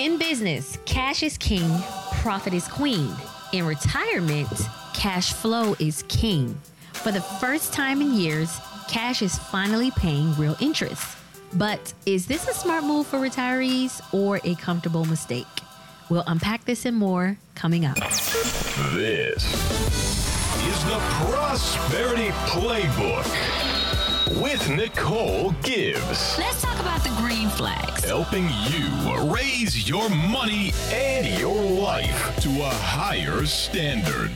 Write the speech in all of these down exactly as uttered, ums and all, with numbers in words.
In business, cash is king, profit is queen. In retirement, cash flow is king. For the first time in years, cash is finally paying real interest. But is this a smart move for retirees or a comfortable mistake? We'll unpack this and more coming up. This is the Prosperity Playbook with Nicole Gibbs. Let's talk about the green flags. Helping you raise your money and your life to a higher standard.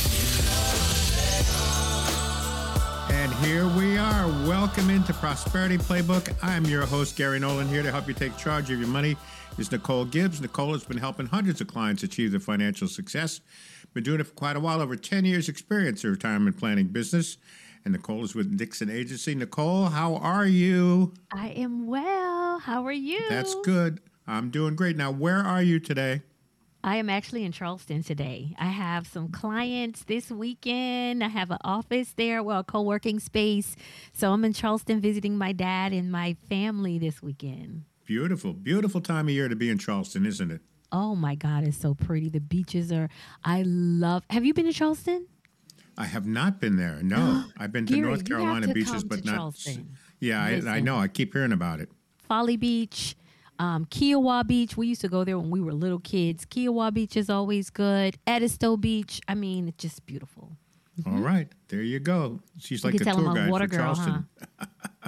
And here we are. Welcome into Prosperity Playbook. I'm your host, Gary Nolan, here to help you take charge of your money. Is Nicole Gibbs. Nicole has been helping hundreds of clients achieve their financial success. Been doing it for quite a while, over ten years experience in retirement planning business. And Nicole is with Dixon Agency. Nicole, how are you? I am well. How are you? That's good. I'm doing great. Now, where are you today? I am actually in Charleston today. I have some clients this weekend. I have an office there, well, a co-working space. So I'm in Charleston visiting my dad and my family this weekend. Beautiful, beautiful time of year to be in Charleston, isn't it? Oh, my God, it's so pretty. The beaches are, I love, have you been to Charleston? I have not been there. No, I've been to Gary, North Carolina you have to beaches, come but to not. Charleston. Yeah, I, I know. I keep hearing about it. Folly Beach, um, Kiowa Beach. We used to go there when we were little kids. Kiowa Beach is always good. Edisto Beach. I mean, it's just beautiful. Mm-hmm. All right, there you go. She's like you the can tell tour I'm a guide water for girl, Charleston. Huh?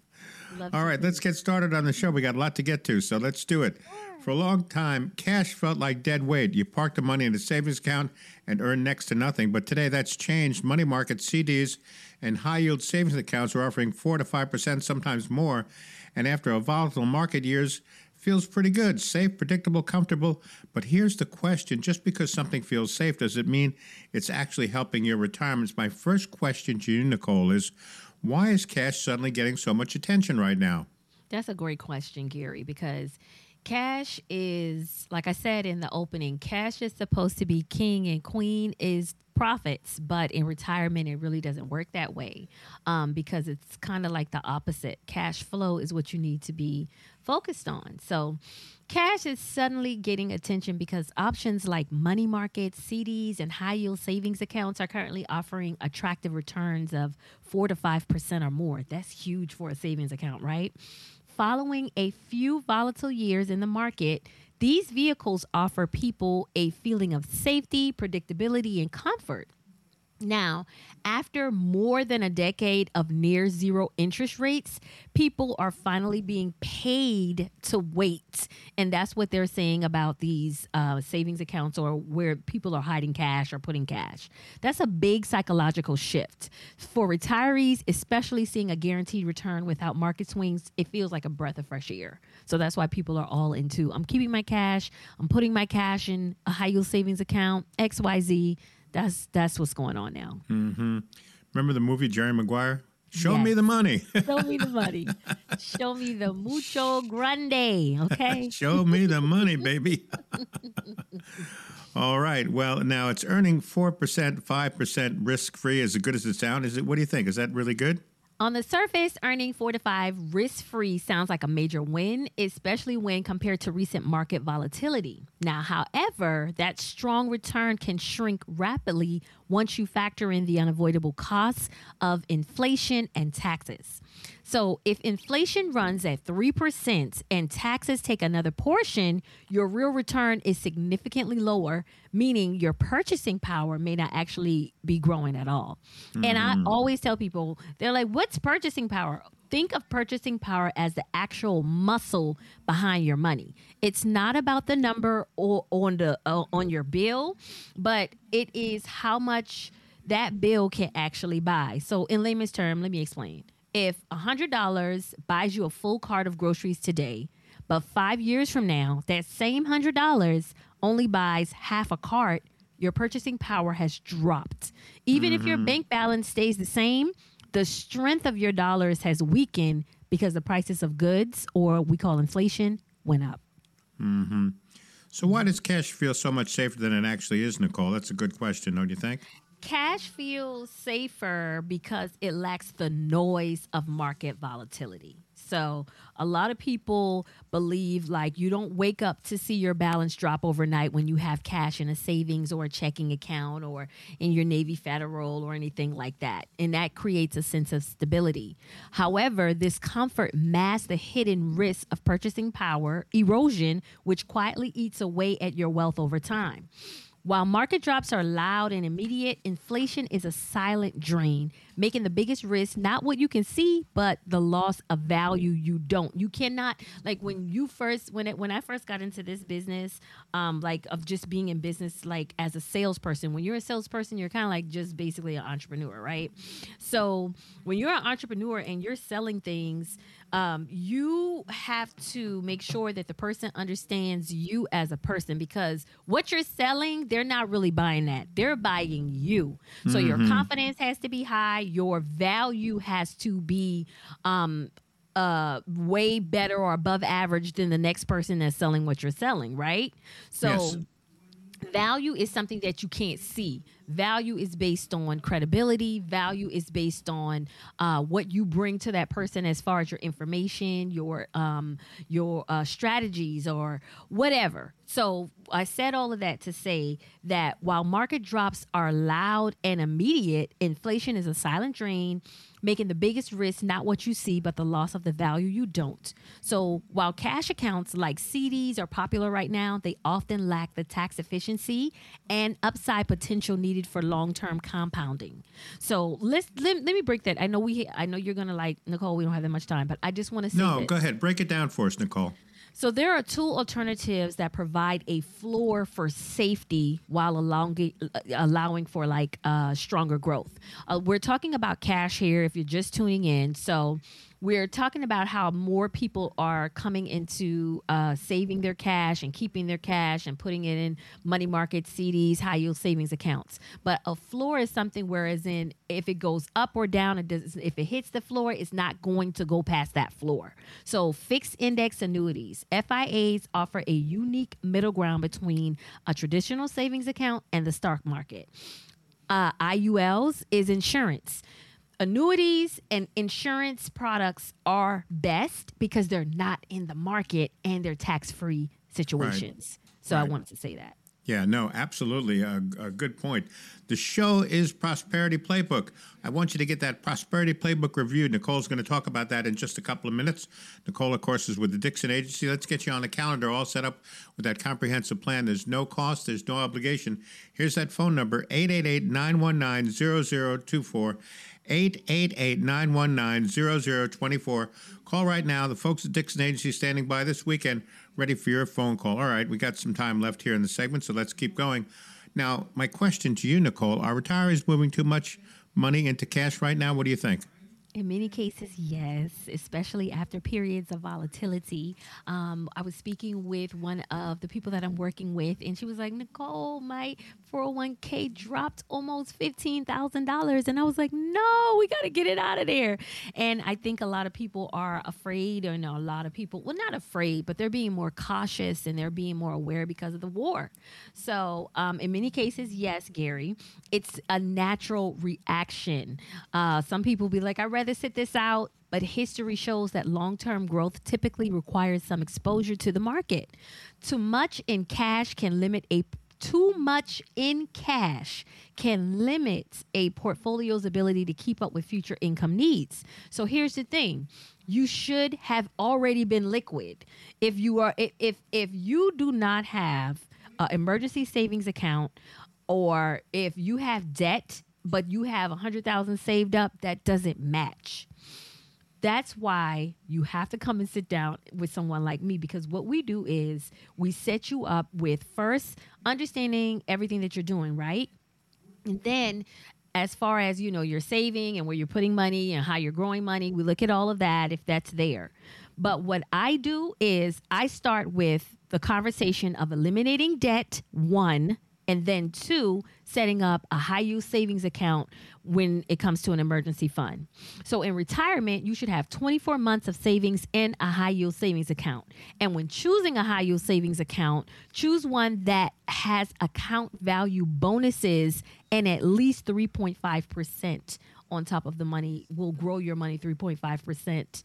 All right, let's get started on the show. We got a lot to get to, so let's do it. For a long time, cash felt like dead weight. You parked the money in a savings account and earned next to nothing. But today that's changed. Money market C Ds and high-yield savings accounts are offering four to five percent, sometimes more. And after a volatile market years, feels pretty good, safe, predictable, comfortable. But here's the question. Just because something feels safe, does it mean it's actually helping your retirement? My first question to you, Nicole, is why is cash suddenly getting so much attention right now? That's a great question, Gary, because cash is, like I said in the opening, cash is supposed to be king and queen is profits, but in retirement, it really doesn't work that way um, because it's kind of like the opposite. Cash flow is what you need to be focused on. So cash is suddenly getting attention because options like money markets, C Ds, and high-yield savings accounts are currently offering attractive returns of four to five percent or more. That's huge for a savings account, right? Following a few volatile years in the market, these vehicles offer people a feeling of safety, predictability, and comfort. Now, after more than a decade of near zero interest rates, people are finally being paid to wait. And that's what they're saying about these uh, savings accounts or where people are hiding cash or putting cash. That's a big psychological shift. For retirees, especially seeing a guaranteed return without market swings, it feels like a breath of fresh air. So that's why people are all into, I'm keeping my cash, I'm putting my cash in a high yield savings account, X Y Z. That's that's what's going on now. Mm-hmm. Remember the movie Jerry Maguire? Show Yes. me the money. Show me the money. Show me the mucho grande, okay? Show me the money, baby. All right. Well, now it's earning four percent, five percent risk-free. As good as it sounds, is it? What do you think? Is that really good? On the surface, earning four to five risk-free sounds like a major win, especially when compared to recent market volatility. Now, however, that strong return can shrink rapidly once you factor in the unavoidable costs of inflation and taxes. So if inflation runs at three percent and taxes take another portion, your real return is significantly lower, meaning your purchasing power may not actually be growing at all. Mm-hmm. And I always tell people, they're like, what's purchasing power? Think of purchasing power as the actual muscle behind your money. It's not about the number or on the uh, on your bill, but it is how much that bill can actually buy. So in layman's term, let me explain. If one hundred dollars buys you a full cart of groceries today, but five years from now, that same one hundred dollars only buys half a cart, your purchasing power has dropped. Even mm-hmm. if your bank balance stays the same, the strength of your dollars has weakened because the prices of goods, or we call inflation, went up. Mm-hmm. So why does cash feel so much safer than it actually is, Nicole? That's a good question, don't you think? Cash feels safer because it lacks the noise of market volatility. So a lot of people believe like you don't wake up to see your balance drop overnight when you have cash in a savings or a checking account or in your Navy Federal or anything like that. And that creates a sense of stability. However, this comfort masks the hidden risk of purchasing power erosion, which quietly eats away at your wealth over time. While market drops are loud and immediate, inflation is a silent drain, making the biggest risk not what you can see, but the loss of value you don't. You cannot, like when you first, when it, when I first got into this business, um, like of just being in business, like as a salesperson, when you're a salesperson, you're kind of like just basically an entrepreneur, right? So when you're an entrepreneur and you're selling things, Um, you have to make sure that the person understands you as a person, because what you're selling, they're not really buying that. They're buying you. So mm-hmm. your confidence has to be high. Your value has to be um, uh, way better or above average than the next person that's selling what you're selling, right? So yes. Value is something that you can't see. Value is based on credibility. Value is based on uh, what you bring to that person as far as your information, your um, your uh, strategies, or whatever. So I said all of that to say that while market drops are loud and immediate, inflation is a silent drain, making the biggest risk not what you see, but the loss of the value you don't. So while cash accounts like C Ds are popular right now, they often lack the tax efficiency and upside potential needed for long-term compounding. So let's let, let me break that. I know we I know you're gonna like, Nicole, we don't have that much time, but I just want to say No, this. Go ahead. Break it down for us, Nicole. So there are two alternatives that provide a floor for safety while allowing, allowing for like uh, stronger growth. Uh, we're talking about cash here if you're just tuning in. So we're talking about how more people are coming into uh, saving their cash and keeping their cash and putting it in money market, C Ds, high yield savings accounts. But a floor is something whereas in if it goes up or down, it does, if it hits the floor, it's not going to go past that floor. So fixed index annuities, F I As offer a unique middle ground between a traditional savings account and the stock market. Uh, I U Ls is insurance. Annuities and insurance products are best because they're not in the market and they're tax-free situations. Right. So right. I wanted to say that. Yeah, no, absolutely. A, a good point. The show is Prosperity Playbook. I want you to get that Prosperity Playbook reviewed. Nicole's going to talk about that in just a couple of minutes. Nicole, of course, is with the Dixon Agency. Let's get you on the calendar all set up with that comprehensive plan. There's no cost. There's no obligation. Here's that phone number, eight eight eight, nine one nine, zero zero two four. eight eight eight, nine one nine, zero zero two four. Call right now. The folks at Dixon Agency standing by this weekend, ready for your phone call. All right, we got some time left here in the segment, so let's keep going. Now, my question to you, Nicole, are retirees moving too much money into cash right now? What do you think? In many cases, yes, especially after periods of volatility. Um, I was speaking with one of the people that I'm working with, and she was like, Nicole, my four oh one k dropped almost fifteen thousand dollars. And I was like, no, we got to get it out of there. And I think a lot of people are afraid, or no, a lot of people, well, not afraid, but they're being more cautious and they're being more aware because of the war. So um, in many cases, yes, Gary, it's a natural reaction. Uh, some people be like, I'd rather sit this out, but history shows that long-term growth typically requires some exposure to the market. Too much in cash can limit a too much in cash can limit a portfolio's ability to keep up with future income needs. So here's the thing. You should have already been liquid. If you are if if, if you do not have an emergency savings account, or if you have debt but you have one hundred thousand dollars saved up, that doesn't match. That's why you have to come and sit down with someone like me, because what we do is we set you up with first understanding everything that you're doing, right? And then as far as, you know, you're saving and where you're putting money and how you're growing money, we look at all of that if that's there. But what I do is I start with the conversation of eliminating debt, one, and then two, setting up a high-yield savings account when it comes to an emergency fund. So in retirement, you should have twenty-four months of savings in a high-yield savings account. And when choosing a high-yield savings account, choose one that has account value bonuses and at least three point five percent on top of the money will grow your money three point five percent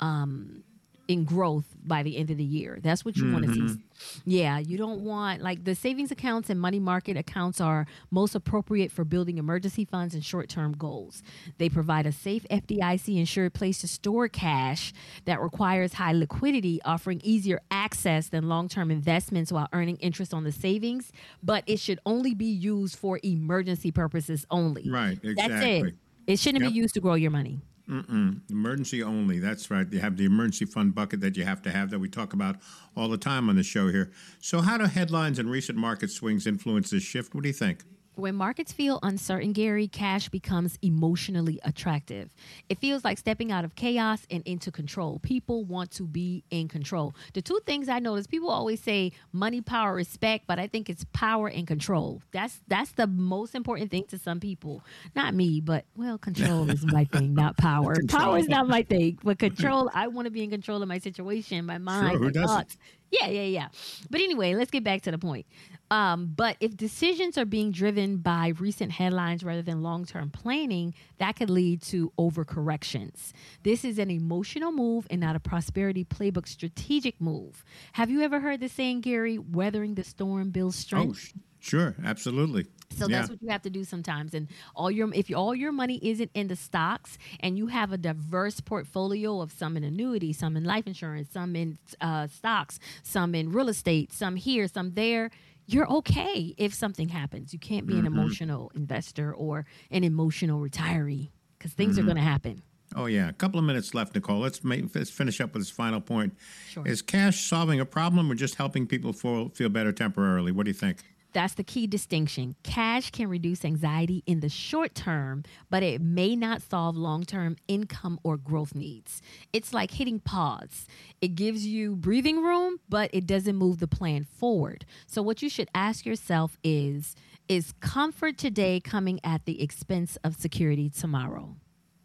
um, in growth by the end of the year. That's what you mm-hmm. want to see. Yeah, you don't want, like, the savings accounts and money market accounts are most appropriate for building emergency funds and short-term goals. They provide a safe F D I C insured place to store cash that requires high liquidity, offering easier access than long-term investments while earning interest on the savings. But it should only be used for emergency purposes only. Right, exactly. That's it. It shouldn't yep. be used to grow your money. Mm-mm. Emergency only. That's right. You have the emergency fund bucket that you have to have that we talk about all the time on the show here. So how do headlines and recent market swings influence this shift? What do you think? When markets feel uncertain, Gary, cash becomes emotionally attractive. It feels like stepping out of chaos and into control. People want to be in control. The two things I notice, people always say money, power, respect, but I think it's power and control. That's that's the most important thing to some people. Not me, but, well, control is my thing, not power. Control. Power is not my thing, but control, I want to be in control of my situation, my mind, sure, who my doesn't? thoughts. Yeah, yeah, yeah. But anyway, let's get back to the point. Um, but if decisions are being driven by recent headlines rather than long-term planning, that could lead to overcorrections. This is an emotional move and not a prosperity playbook strategic move. Have you ever heard the saying, Gary, weathering the storm builds strength? Oh, sure, absolutely. So yeah. that's what you have to do sometimes. And all your if all your money isn't in the stocks and you have a diverse portfolio of some in annuity, some in life insurance, some in uh, stocks, some in real estate, some here, some there, you're okay if something happens. You can't be mm-hmm. an emotional investor or an emotional retiree because things mm-hmm. are going to happen. Oh, yeah. A couple of minutes left, Nicole. Let's, make, let's finish up with this final point. Sure. Is cash solving a problem or just helping people feel, feel better temporarily? What do you think? That's the key distinction. Cash can reduce anxiety in the short term, but it may not solve long-term income or growth needs. It's like hitting pause. It gives you breathing room, but it doesn't move the plan forward. So what you should ask yourself is, is comfort today coming at the expense of security tomorrow?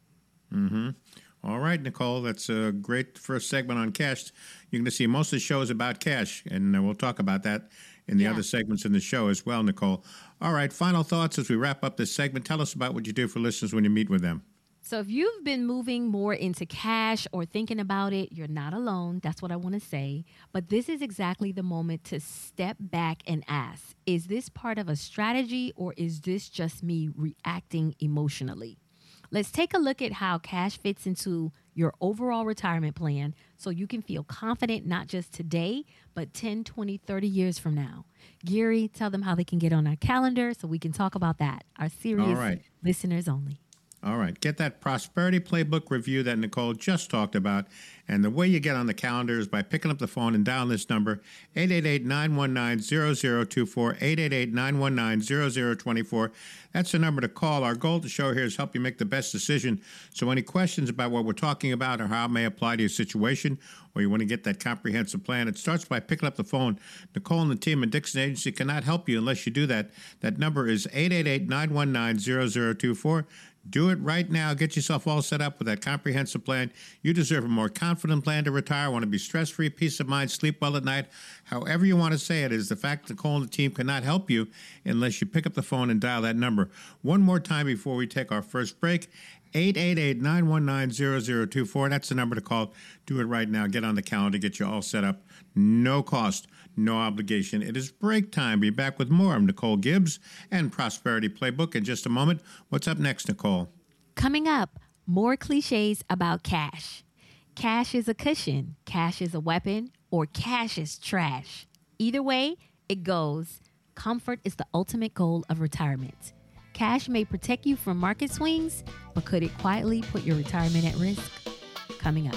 Mm-hmm. All right, Nicole, that's a great first segment on cash. You're going to see most of the show is about cash, and we'll talk about that in the yeah. other segments in the show as well, Nicole. All right, final thoughts as we wrap up this segment. Tell us about what you do for listeners when you meet with them. So if you've been moving more into cash or thinking about it, you're not alone. That's what I want to say. But this is exactly the moment to step back and ask, is this part of a strategy or is this just me reacting emotionally? Let's take a look at how cash fits into your overall retirement plan so you can feel confident not just today, but ten, twenty, thirty years from now. Gary, tell them how they can get on our calendar so we can talk about that. Our serious right. listeners only. All right. Get that Prosperity Playbook review that Nicole just talked about. And the way you get on the calendar is by picking up the phone and dialing this number, eight eight eight, nine one nine, zero zero two four, eight eight eight, nine one nine, zero zero two four. That's the number to call. Our goal to show here is help you make the best decision. So any questions about what we're talking about or how it may apply to your situation, or you want to get that comprehensive plan, it starts by picking up the phone. Nicole and the team at Dixon Agency cannot help you unless you do that. That number is eight eight eight, nine one nine, zero zero two four. Do it right now. Get yourself all set up with that comprehensive plan. You deserve a more confident plan to retire. Want to be stress-free, peace of mind, sleep well at night. However you want to say it is the fact that Nicole and the team cannot help you unless you pick up the phone and dial that number. One more time before we take our first break, eight eight eight, nine one nine, zero zero two four. That's the number to call. Do it right now. Get on the calendar. Get you all set up. No cost, no obligation. It is break time. Be back with more of Nicole Gibbs and Prosperity Playbook in just a moment. What's up next, Nicole? Coming up, more cliches about cash. Cash is a cushion, cash is a weapon, or cash is trash. Either way it goes, comfort is the ultimate goal of retirement. Cash may protect you from market swings, but could it quietly put your retirement at risk? Coming up.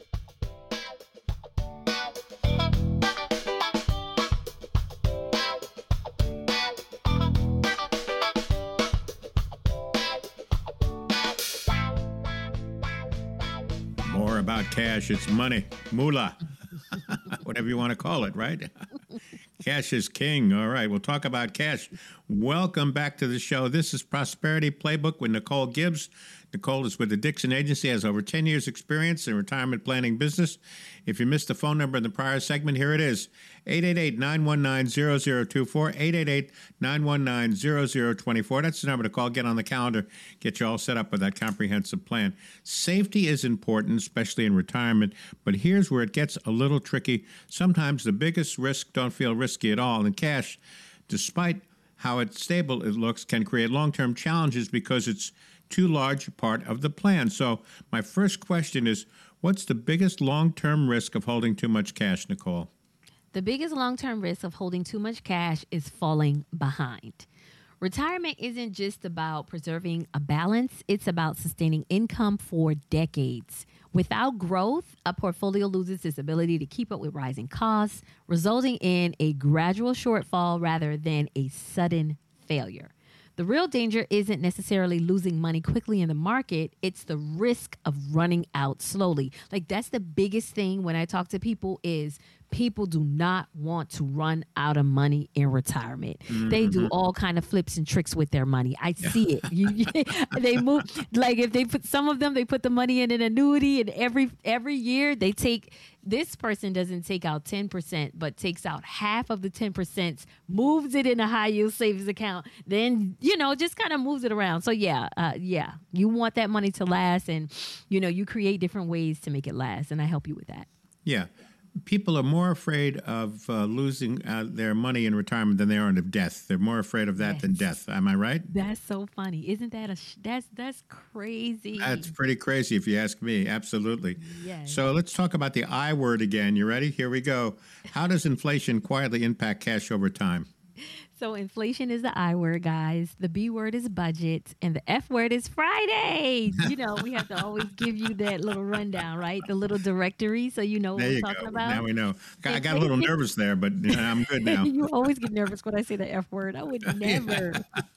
More about cash. It's money, moolah, whatever you want to call it, right? Cash is king. All right, we'll talk about cash. Welcome back to the show. This is Prosperity Playbook with Nicole Gibbs. Nicole is with the Dixon Agency, has over ten years experience in retirement planning business. If you missed the phone number in the prior segment, here it is, eight eight eight, nine one nine, zero zero two four, eight eight eight, nine one nine, zero zero two four. That's the number to call. Get on the calendar, get you all set up with that comprehensive plan. Safety is important, especially in retirement, but here's where it gets a little tricky. Sometimes the biggest risk don't feel risky at all, and cash, despite how it's stable it looks, can create long-term challenges because it's too large a part of the plan. So my first question is, what's the biggest long-term risk of holding too much cash, Nicole? The biggest long-term risk of holding too much cash is falling behind. Retirement isn't just about preserving a balance, it's about sustaining income for decades. Without growth, a portfolio loses its ability to keep up with rising costs, resulting in a gradual shortfall rather than a sudden failure. The real danger isn't necessarily losing money quickly in the market. It's the risk of running out slowly. Like, that's the biggest thing when I talk to people is people do not want to run out of money in retirement. Mm-hmm. They do all kind of flips and tricks with their money. I see it. You, they move, like if they put some of them, they put the money in an annuity, and every every year they take, this person doesn't take out ten percent, but takes out half of the ten percent, moves it in a high yield savings account, then, you know, just kind of moves it around. So yeah, uh, yeah, you want that money to last, and, you know, you create different ways to make it last, and I help you with that. Yeah. People are more afraid of uh, losing uh, their money in retirement than they are of death. They're more afraid of that yes. than death. Am I right? That's so funny. Isn't that a sh- that's that's crazy? That's pretty crazy if you ask me. Absolutely. Yes. So let's talk about the I word again. You ready? Here we go. How does inflation quietly impact cash over time? So inflation is the I word, guys. The B word is budget, and the F word is Friday. You know, we have to always give you that little rundown, right? The little directory, so you know what there we're you talking go. about. Now we know. I got a little nervous there, but you know, I'm good now. You always get nervous when I say the F word. I would never.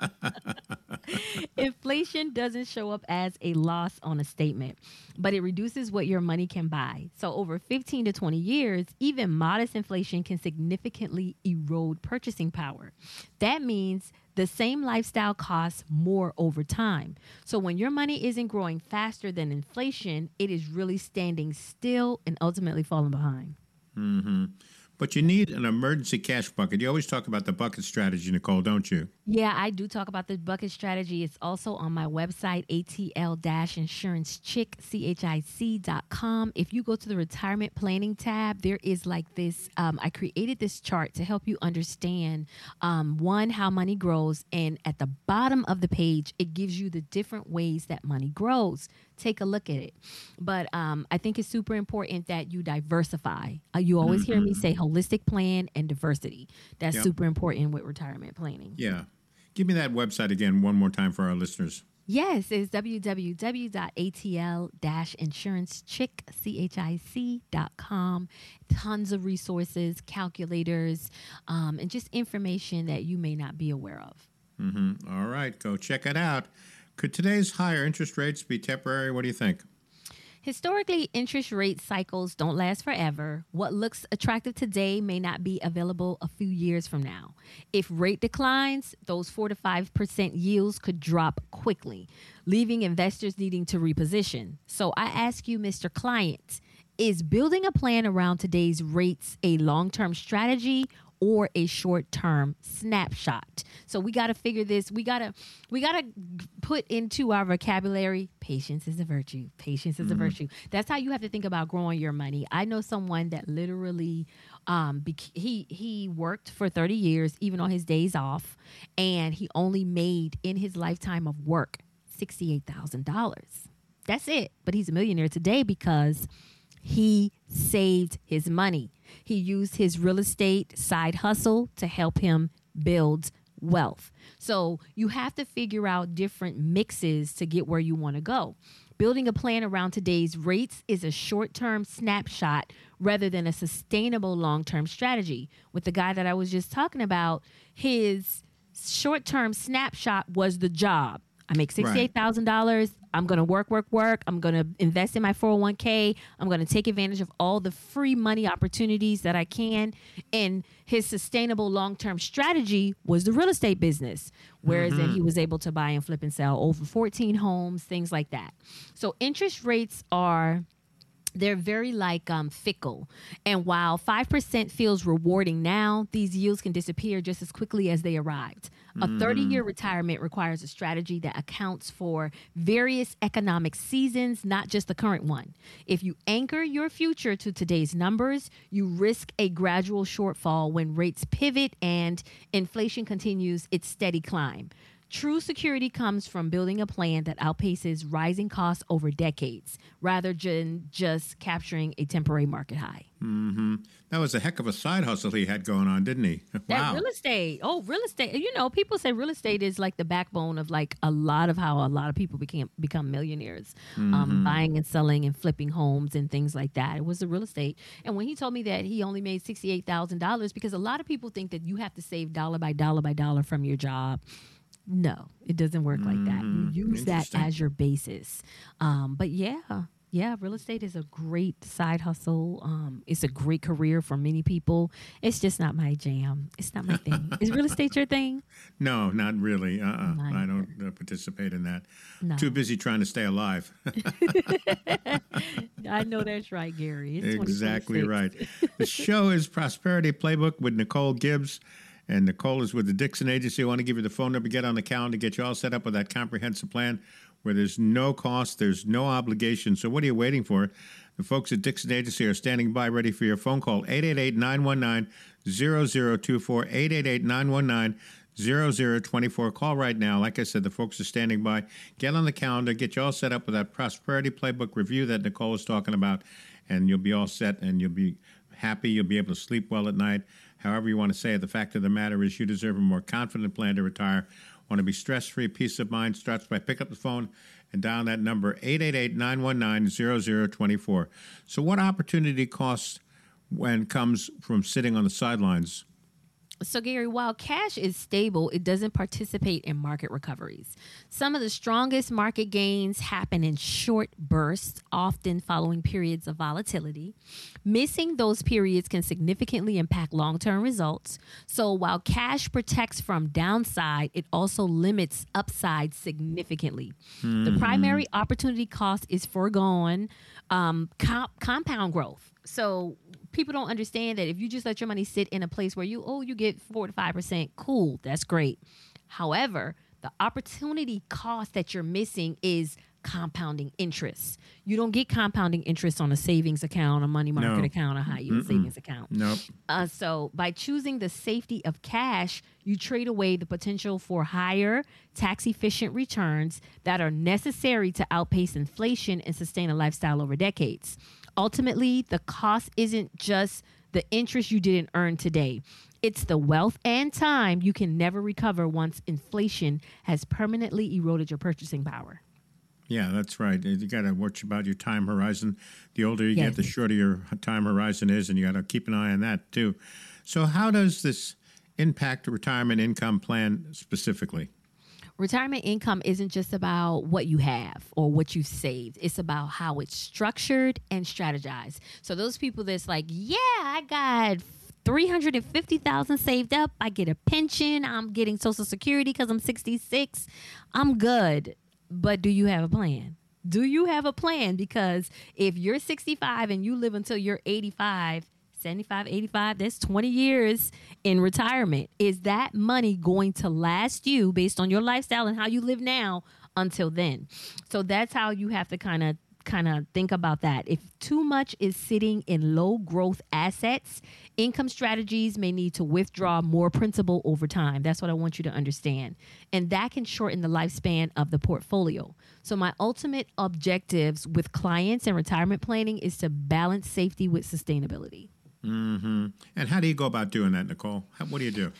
Inflation doesn't show up as a loss on a statement, but it reduces what your money can buy. So over fifteen to twenty years, even modest inflation can significantly erode purchasing power. That means the same lifestyle costs more over time. So when your money isn't growing faster than inflation, it is really standing still and ultimately falling behind. Mm-hmm. But you need an emergency cash bucket. You always talk about the bucket strategy, Nicole, don't you? Yeah, I do talk about the bucket strategy. It's also on my website, A T L insurance chick, C H I C dot com. If you go to the retirement planning tab, there is like this, um, I created this chart to help you understand, um, one, how money grows. And at the bottom of the page, it gives you the different ways that money grows. Take a look at it. But um, I think it's super important that you diversify. Uh, you always mm-hmm. hear me say holistic plan and diversity. That's yep. super important with retirement planning. Yeah. Give me that website again one more time for our listeners. Yes, it's w w w dot a t l insurance chick, C H I C dot com. Tons of resources, calculators, um, and just information that you may not be aware of. Mm-hmm. All right, go check it out. Could today's higher interest rates be temporary? What do you think? Historically, interest rate cycles don't last forever. What looks attractive today may not be available a few years from now. If rate declines, those four to five percent yields could drop quickly, leaving investors needing to reposition. So I ask you, Mister Client, is building a plan around today's rates a long-term strategy or a short-term snapshot? So we got to figure this. We got to we got to put into our vocabulary, patience is a virtue. Patience is mm-hmm. a virtue. That's how you have to think about growing your money. I know someone that literally, um, bec- he he worked for thirty years, even on his days off, and he only made in his lifetime of work sixty-eight thousand dollars. That's it. But he's a millionaire today because he saved his money. He used his real estate side hustle to help him build wealth. So you have to figure out different mixes to get where you want to go. Building a plan around today's rates is a short-term snapshot rather than a sustainable long-term strategy. With the guy that I was just talking about, his short-term snapshot was the job. I make sixty-eight thousand dollars. I'm going to work, work, work. I'm going to invest in my four oh one k. I'm going to take advantage of all the free money opportunities that I can. And his sustainable long-term strategy was the real estate business, whereas mm-hmm. then he was able to buy and flip and sell over fourteen homes, things like that. So interest rates are... They're very like um, fickle. And while five percent feels rewarding now, these yields can disappear just as quickly as they arrived. A thirty-year retirement requires a strategy that accounts for various economic seasons, not just the current one. If you anchor your future to today's numbers, you risk a gradual shortfall when rates pivot and inflation continues its steady climb. True security comes from building a plan that outpaces rising costs over decades, rather than just capturing a temporary market high. Mm-hmm. That was a heck of a side hustle he had going on, didn't he? Wow. That real estate. Oh, real estate. You know, people say real estate is like the backbone of like a lot of how a lot of people became become millionaires, mm-hmm. um, buying and selling and flipping homes and things like that. It was the real estate. And when he told me that he only made sixty-eight thousand dollars, because a lot of people think that you have to save dollar by dollar by dollar from your job. No, it doesn't work like that. You use that as your basis. Um, but yeah, yeah, real estate is a great side hustle. Um, it's a great career for many people. It's just not my jam. It's not my thing. Is real estate your thing? No, not really. Uh-uh. I don't uh, participate in that. No. Too busy trying to stay alive. I know that's right, Gary. It's exactly right. The show is Prosperity Playbook with Nicole Gibbs. And Nicole is with the Dixon Agency. I want to give you the phone number, get on the calendar, get you all set up with that comprehensive plan where there's no cost, there's no obligation. So what are you waiting for? The folks at Dixon Agency are standing by ready for your phone call. eight eight eight, nine one nine, zero zero two four, eight eight eight, nine one nine, zero zero two four. Call right now. Like I said, the folks are standing by. Get on the calendar, get you all set up with that Prosperity Playbook review that Nicole is talking about, and you'll be all set and you'll be happy. You'll be able to sleep well at night. However you want to say it, the fact of the matter is you deserve a more confident plan to retire. Want to be stress-free, peace of mind starts by pick up the phone and dial that number, eight eight eight, nine one nine, zero zero two four. So what opportunity costs when comes from sitting on the sidelines? So, Gary, while cash is stable, it doesn't participate in market recoveries. Some of the strongest market gains happen in short bursts, often following periods of volatility. Missing those periods can significantly impact long-term results. So while cash protects from downside, it also limits upside significantly. Mm-hmm. The primary opportunity cost is foregone um, comp- compound growth. So people don't understand that if you just let your money sit in a place where you, oh, you get four to five percent, cool, that's great. However, the opportunity cost that you're missing is compounding interest. You don't get compounding interest on a savings account, a money market no. account, a high yield savings account. Nope. Uh, so by choosing the safety of cash, you trade away the potential for higher tax efficient returns that are necessary to outpace inflation and sustain a lifestyle over decades. Ultimately, the cost isn't just the interest you didn't earn today. It's the wealth and time you can never recover once inflation has permanently eroded your purchasing power. Yeah, that's right. You got to watch about your time horizon. The older you yes. get, the shorter your time horizon is, and you got to keep an eye on that too. So how does this impact a retirement income plan specifically? Retirement income isn't just about what you have or what you've saved. It's about how it's structured and strategized. So those people that's like, yeah, I got three hundred fifty thousand dollars saved up. I get a pension. I'm getting Social Security because I'm sixty-six. I'm good. But do you have a plan? Do you have a plan? Because if you're sixty-five and you live until you're eighty-five, seventy-five, eighty-five, that's twenty years in retirement. Is that money going to last you based on your lifestyle and how you live now until then? So that's how you have to kind of kind of think about that. If too much is sitting in low growth assets, income strategies may need to withdraw more principal over time. That's what I want you to understand. And that can shorten the lifespan of the portfolio. So my ultimate objectives with clients and retirement planning is to balance safety with sustainability. Mm-hmm. And how do you go about doing that, Nicole? How, what do you do?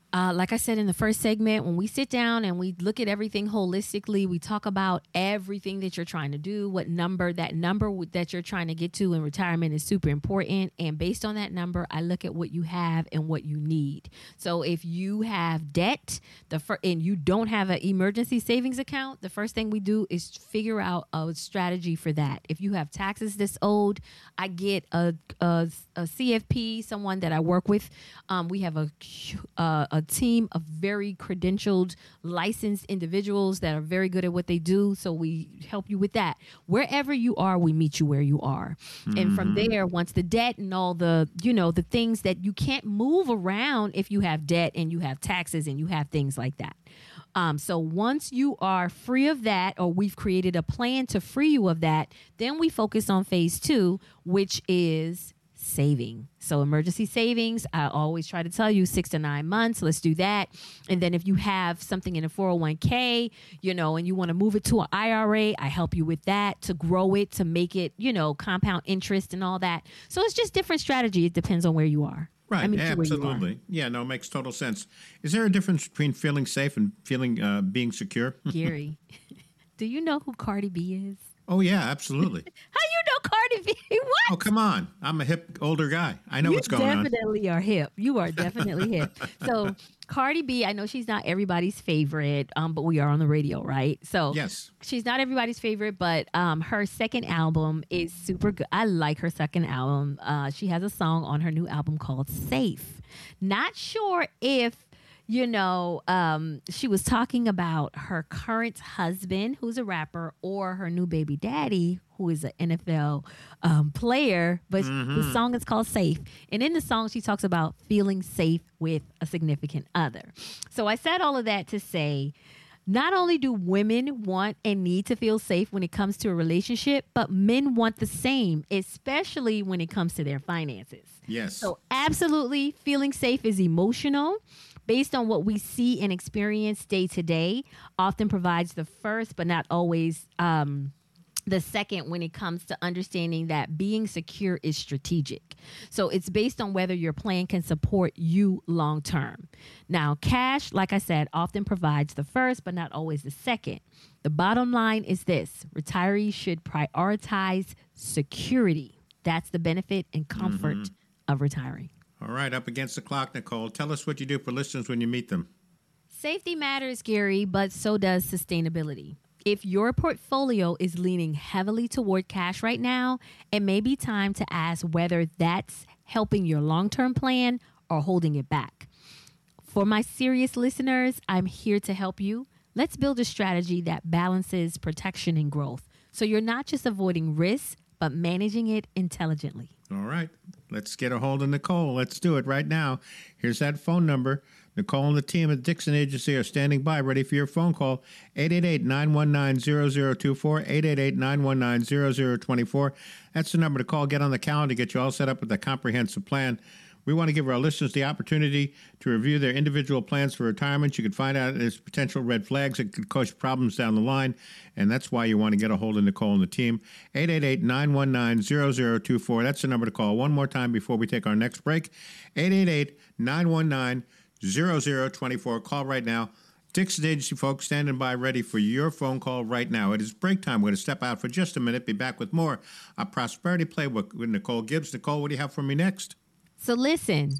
Uh, like I said in the first segment, when we sit down and we look at everything holistically, we talk about everything that you're trying to do, what number, that number that you're trying to get to in retirement is super important. And based on that number, I look at what you have and what you need. So if you have debt the fir- and you don't have an emergency savings account, the first thing we do is figure out a strategy for that. If you have taxes that's owed, I get a, a, a C F P, someone that I work with. Um, we have a, a, a team of very credentialed, licensed individuals that are very good at what they do. So we help you with that. Wherever you are, we meet you where you are. Mm-hmm. And from there, once the debt and all the, you know, the things that you can't move around if you have debt and you have taxes and you have things like that. Um, so once you are free of that, or we've created a plan to free you of that, then we focus on phase two, which is saving. So emergency savings, I always try to tell you six to nine months. Let's do that. And then if you have something in a four oh one k, you know, and you want to move it to an I R A, I help you with that to grow it, to make it, you know, compound interest and all that. So it's just different strategy. It depends on where you are. Right. I mean, absolutely. Yeah, no, it makes total sense. Is there a difference between feeling safe and feeling uh, being secure? Gary, do you know who Cardi B is? Oh, yeah, absolutely. How you know Cardi B? What? Oh, come on. I'm a hip, older guy. I know you what's going on. You definitely are hip. You are definitely hip. So Cardi B, I know she's not everybody's favorite, um, but we are on the radio, right? So yes, she's not everybody's favorite, but um, her second album is super good. I like her second album. Uh, she has a song on her new album called Safe. Not sure if You know, um, she was talking about her current husband, who's a rapper, or her new baby daddy, who is an N F L um, player. But mm-hmm. the song is called Safe. And in the song, she talks about feeling safe with a significant other. So I said all of that to say, not only do women want and need to feel safe when it comes to a relationship, but men want the same, especially when it comes to their finances. Yes. So absolutely, feeling safe is emotional. Based on what we see and experience day to day, often provides the first, but not always um, the second when it comes to understanding that being secure is strategic. So it's based on whether your plan can support you long term. Now, cash, like I said, often provides the first, but not always the second. The bottom line is this: retirees should prioritize security. That's the benefit and comfort mm-hmm. of retiring. All right, up against the clock, Nicole. Tell us what you do for listeners when you meet them. Safety matters, Gary, but so does sustainability. If your portfolio is leaning heavily toward cash right now, it may be time to ask whether that's helping your long-term plan or holding it back. For my serious listeners, I'm here to help you. Let's build a strategy that balances protection and growth, so you're not just avoiding risk, but managing it intelligently. All right. Let's get a hold of Nicole. Let's do it right now. Here's that phone number. Nicole and the team at Dixon Agency are standing by, ready for your phone call. eight eight eight, nine one nine, zero zero two four, eight eight eight, nine one nine, zero zero two four. That's the number to call. Get on the calendar, get you all set up with a comprehensive plan. We want to give our listeners the opportunity to review their individual plans for retirement. You can find out there's potential red flags that could cause problems down the line, and that's why you want to get a hold of Nicole and the team. eight eight eight, nine one nine, zero zero two four. That's the number to call. One more time before we take our next break. eight eight eight, nine one nine, zero zero two four. Call right now. Dixon Agency folks standing by ready for your phone call right now. It is break time. We're going to step out for just a minute, be back with more A Prosperity Playbook with Nicole Gibbs. Nicole, what do you have for me next? So listen,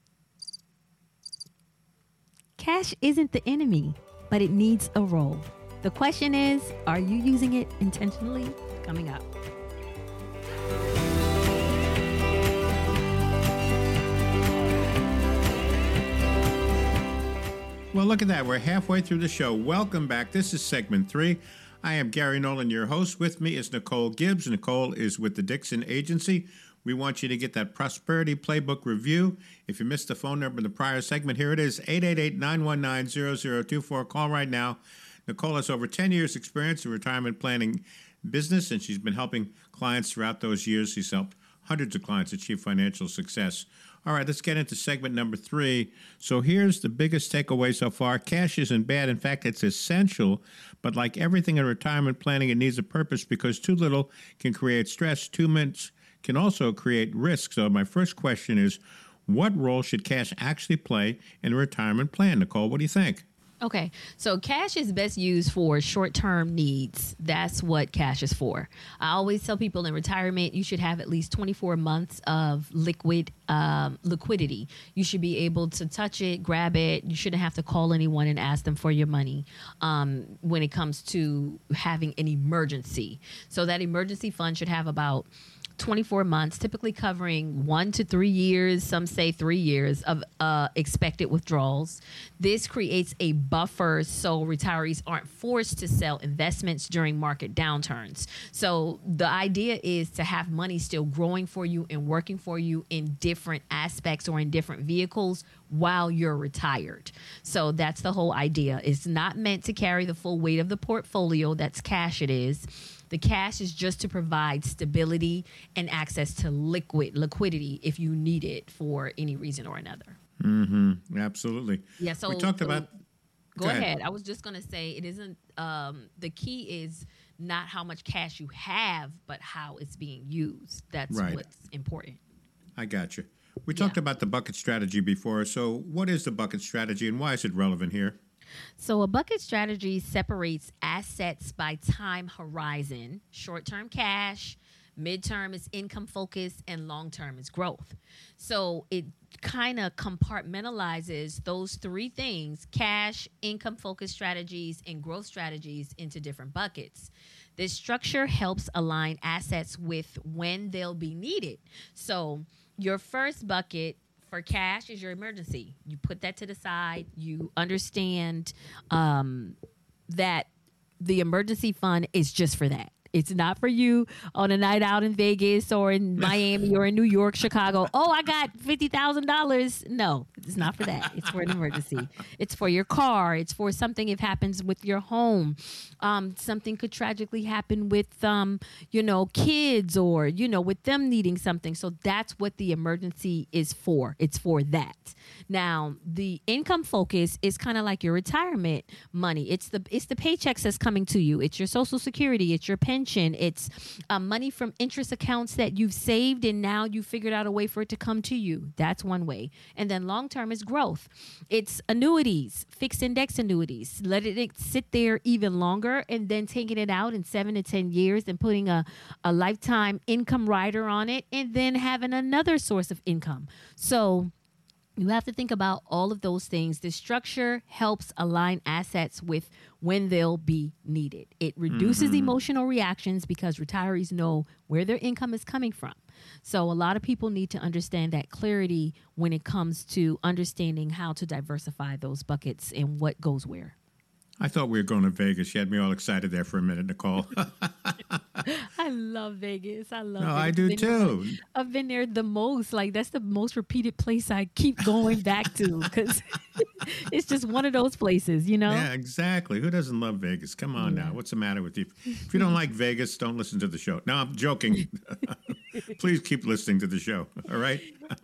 cash isn't the enemy, but it needs a role. The question is, are you using it intentionally? Coming up. Well, look at that. We're halfway through the show. Welcome back. This is segment three. I am Gary Nolan, your host. With me is Nicole Gibbs. Nicole is with the Dixon Agency. We want you to get that Prosperity Playbook review. If you missed the phone number in the prior segment, here it is, eight eight eight, nine one nine, zero zero two four. Call right now. Nicole has over ten years' experience in retirement planning business, and she's been helping clients throughout those years. She's helped hundreds of clients achieve financial success. All right, let's get into segment number three. So here's the biggest takeaway so far. Cash isn't bad. In fact, it's essential. But like everything in retirement planning, it needs a purpose, because too little can create stress. Too much can also create risk. So my first question is, What role should cash actually play in a retirement plan? Nicole, what do you think? Okay, so cash is best used for short-term needs. That's what cash is for. I always tell people in retirement, you should have at least twenty-four months of liquid um, liquidity. You should be able to touch it, grab it. You shouldn't have to call anyone and ask them for your money um, when it comes to having an emergency. So that emergency fund should have about twenty-four months, typically covering one to three years, some say three years of uh, expected withdrawals. This creates a buffer so retirees aren't forced to sell investments during market downturns. So the idea is to have money still growing for you and working for you in different aspects or in different vehicles while you're retired. So that's the whole idea. It's not meant to carry the full weight of the portfolio. That's cash it is. The cash is just to provide stability and access to liquid liquidity if you need it for any reason or another. Mm-hmm. Absolutely. Yeah. So we talked so about. Go, go ahead. ahead. I was just going to say it isn't. Um, the key is not how much cash you have, but how it's being used. That's right. What's important. I got you. We talked yeah. about the bucket strategy before. So what is the bucket strategy and why is it relevant here? So a bucket strategy separates assets by time horizon. Short-term cash, mid-term is income focused, and long-term is growth. So it kind of compartmentalizes those three things, cash, income focused strategies, and growth strategies, into different buckets. This structure helps align assets with when they'll be needed. So your first bucket for cash is your emergency. You put that to the side. You understand um, that the emergency fund is just for that. It's not for you on a night out in Vegas or in Miami or in New York, Chicago. Oh, I got fifty thousand dollars. No, it's not for that. It's for an emergency. It's for your car. It's for something if happens with your home. Um, something could tragically happen with, um, you know, kids or, you know, with them needing something. So that's what the emergency is for. It's for that. Now, the income focus is kind of like your retirement money. It's the it's the paychecks that's coming to you. It's your Social Security. It's your pension. It's uh, money from interest accounts that you've saved and now you figured out a way for it to come to you. That's one way. And then long term is growth. It's annuities, fixed index annuities. Let it sit there even longer and then taking it out in seven to ten years and putting a, a lifetime income rider on it and then having another source of income. So you have to think about all of those things. The structure helps align assets with when they'll be needed. It reduces mm-hmm. emotional reactions because retirees know where their income is coming from. So a lot of people need to understand that clarity when it comes to understanding how to diversify those buckets and what goes where. I thought we were going to Vegas. You had me all excited there for a minute, Nicole. I love Vegas. I love no, Vegas. I do I've too. There, I've been there the most. Like, that's the most repeated place I keep going back to because it's just one of those places, you know? Yeah, exactly. Who doesn't love Vegas? Come on yeah. now. What's the matter with you? If you don't like Vegas, don't listen to the show. No, I'm joking. Please keep listening to the show. All right?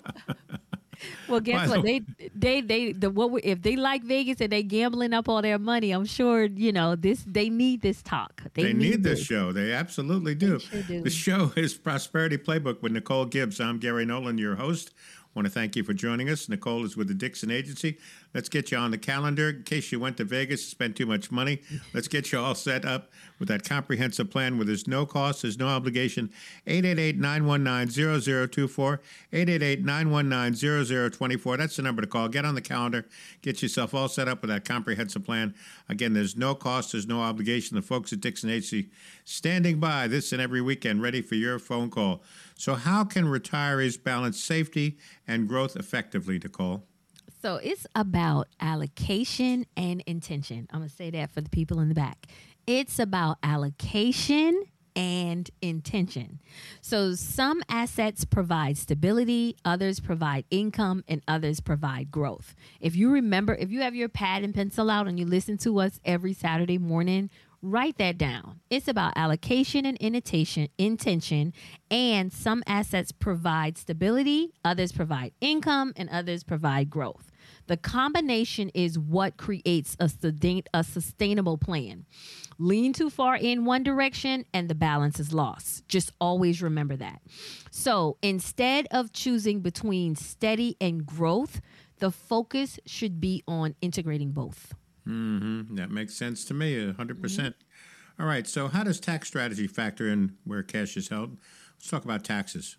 Well, guess what? They, they, they, the what? We, if they like Vegas and they gambling up all their money, I'm sure you know this. They need this talk. They, they need, need this show. They absolutely do. They sure do. The show is Prosperity Playbook with Nicole Gibbs. I'm Gary Nolan, your host. I want to thank you for joining us. Nicole is with the Dixon Agency. Let's get you on the calendar. In case you went to Vegas, spent too much money, let's get you all set up with that comprehensive plan where there's no cost, there's no obligation. eight eight eight, nine one nine, zero zero two four, eight eight eight, nine one nine, zero zero two four. That's the number to call. Get on the calendar. Get yourself all set up with that comprehensive plan. Again, there's no cost, there's no obligation. The folks at Dixon Agency standing by this and every weekend ready for your phone call. So how can retirees balance safety and growth effectively, Nicole? So it's about allocation and intention. I'm going to say that for the people in the back. It's about allocation and intention. So some assets provide stability, others provide income, and others provide growth. If you remember, if you have your pad and pencil out and you listen to us every Saturday morning, write that down. It's about allocation and intention, intention, and some assets provide stability, others provide income, and others provide growth. The combination is what creates a, sustain, a sustainable plan. Lean too far in one direction and the balance is lost. Just always remember that. So instead of choosing between steady and growth, the focus should be on integrating both. Mm-hmm. That makes sense to me, one hundred percent. Mm-hmm. All right, so how does tax strategy factor in where cash is held? Let's talk about taxes.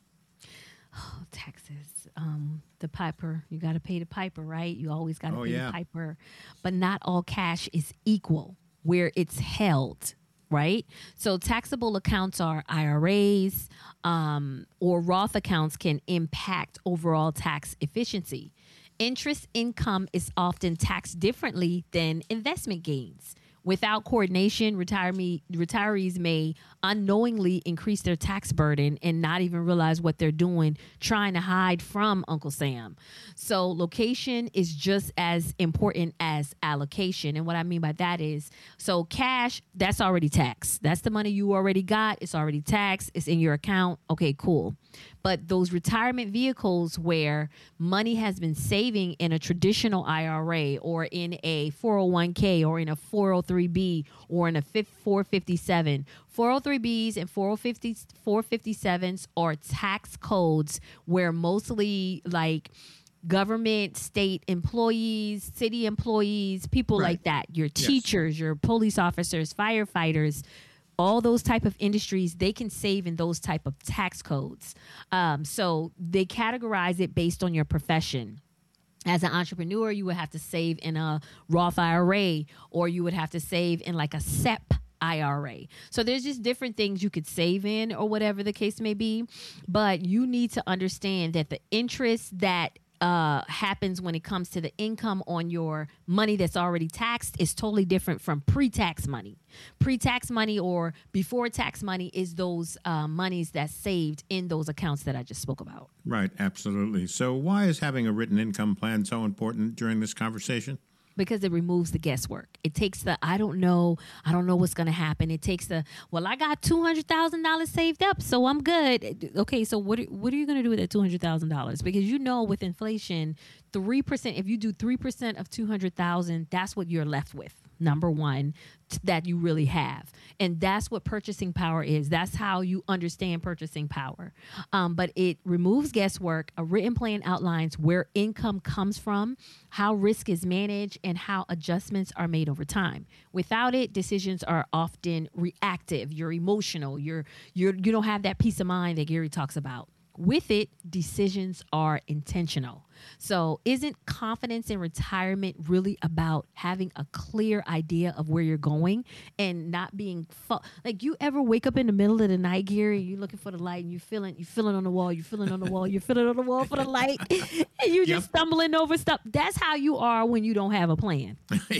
Oh, taxes. Um, the piper. You got to pay the piper, right? You always got to oh, pay yeah. the piper. But not all cash is equal where it's held, right? So taxable accounts are I R As um, or Roth accounts can impact overall tax efficiency. Interest income is often taxed differently than investment gains. Without coordination, retiree, retirees may unknowingly increase their tax burden and not even realize what they're doing, trying to hide from Uncle Sam. So location is just as important as allocation. And what I mean by that is, so cash, that's already taxed. That's the money you already got. It's already taxed. It's in your account. Okay, cool. But those retirement vehicles where money has been saving in a traditional I R A or in a four oh one k or in a four oh three b or in a four fifty-seven, four oh three b's and four fifty-sevens are tax codes where mostly like government, state employees, city employees, people right. like that, your teachers, yes. your police officers, firefighters, all those type of industries, they can save in those type of tax codes. Um, so they categorize it based on your profession. As an entrepreneur, you would have to save in a Roth I R A, or you would have to save in like a S E P I R A. So there's just different things you could save in or whatever the case may be. But you need to understand that the interest that Uh, happens when it comes to the income on your money that's already taxed is totally different from pre-tax money. Pre-tax money or before tax money is those uh, monies that's saved in those accounts that I just spoke about. Right, absolutely. So why is having a written income plan so important during this conversation? Because it removes the guesswork. It takes the, I don't know, I don't know what's going to happen. It takes the, well, I got two hundred thousand dollars saved up, so I'm good. Okay, so what, what are you going to do with that two hundred thousand dollars? Because you know with inflation, three percent, if you do three percent of two hundred thousand dollars, that's what you're left with, number one, t- that you really have. And that's what purchasing power is. That's how you understand purchasing power. Um, but it removes guesswork. A written plan outlines where income comes from, how risk is managed, and how adjustments are made over time. Without it, decisions are often reactive. You're emotional. You're you're you don't have that peace of mind that Gary talks about. With it, decisions are intentional. So isn't confidence in retirement really about having a clear idea of where you're going and not being fu- like you ever wake up in the middle of the night, Gary, and you're looking for the light and you feeling you feeling on the wall, you're feeling on the wall, you're feeling on the wall for the light, and you're just yep. stumbling over stuff. That's how you are when you don't have a plan.